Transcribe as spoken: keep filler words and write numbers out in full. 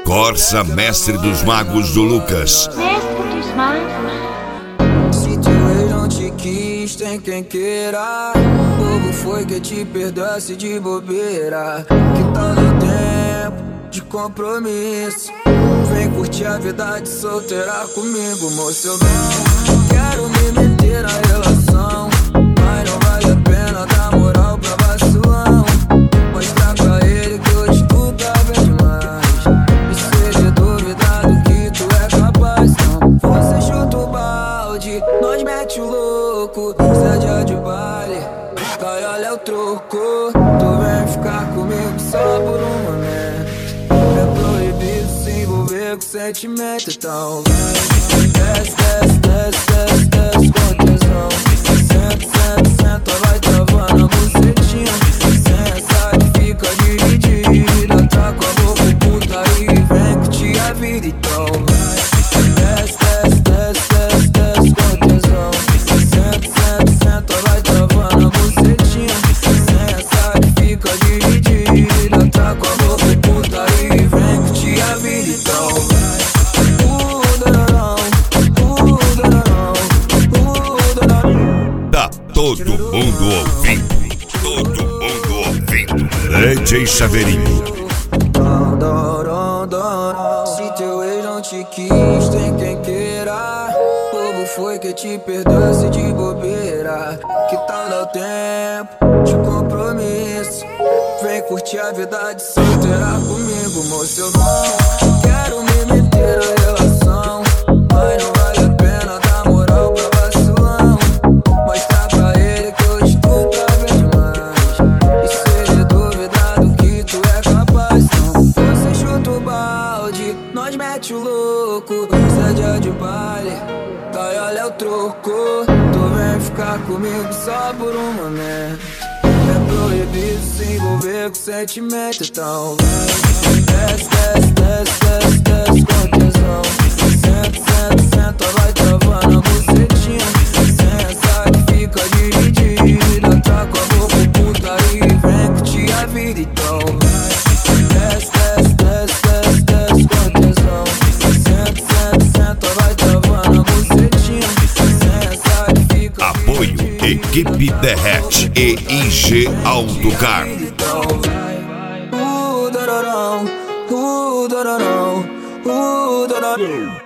Corsa, mestre dos magos do Lucas. Mestre dos magos. Se teu ex não te quis, tem quem queira. O povo foi que te perdoasse de bobeira. Que tal no tempo de compromisso? Vem curtir a vida de solteira comigo, moço. Eu não quero me meter na relação, mas não vale a pena dar moral pra vacilão. Mostrar pra ele que hoje tu tá bem demais, e se ele duvidar do que tu é capaz, não. Você chuta o balde, nós mete o louco. Isso é dia de baile, cai, olha o troco. Tu vem ficar comigo só por um momento. É proibido se envolver com sentimento, então vai. Desce, desce, desce, desce, desce com tesão. Senta, senta, senta, vai travando a bucetinha. Senta que fica dividida. Tá com a boca puta e vem curtir a vida, então vai. Desce, desce, desce, desce, desce com tesão. Senta, senta, senta, vai travando a bucetinha. Senta que fica dividida. Tá com a boca puta e vem curtir a vida, então vai. Tá todo mundo ouvindo, todo mundo ouvindo. D J Chaveirinho. Se teu ex não te quis, tem quem queira. O povo foi que te perdoasse de bobeira. Que tal dar o tempo de compromisso? Vem curtir a vida de solteira comigo, moço. Eu não quero me meter na relação, mas não vale a pena dar moral pra vacilão. Mostrar pra ele que hoje tu tá bem demais, e se ele duvidar do que tu é capaz, não. Você chuta o balde, nós mete o louco. Isso é dia de baile, cai, olha o troco. Tu vem ficar comigo só por um momento. É proibido se envolver com sentimento, então vai. Desce, desce, desce, desce, desce com tesão. Senta, senta, senta, vai travando a bucetinha. Senta que fica dividida. Tá com a boca puta e vem curtir a vida, então vai. Desce, desce, desce, desce, desce com tesão. Senta, senta, senta, vai travando a bucetinha. Senta que fica. Apoio Equipe Derrete e I G Autocar. Então vai. Uh, dararão, uh, dararão, uh, dararão.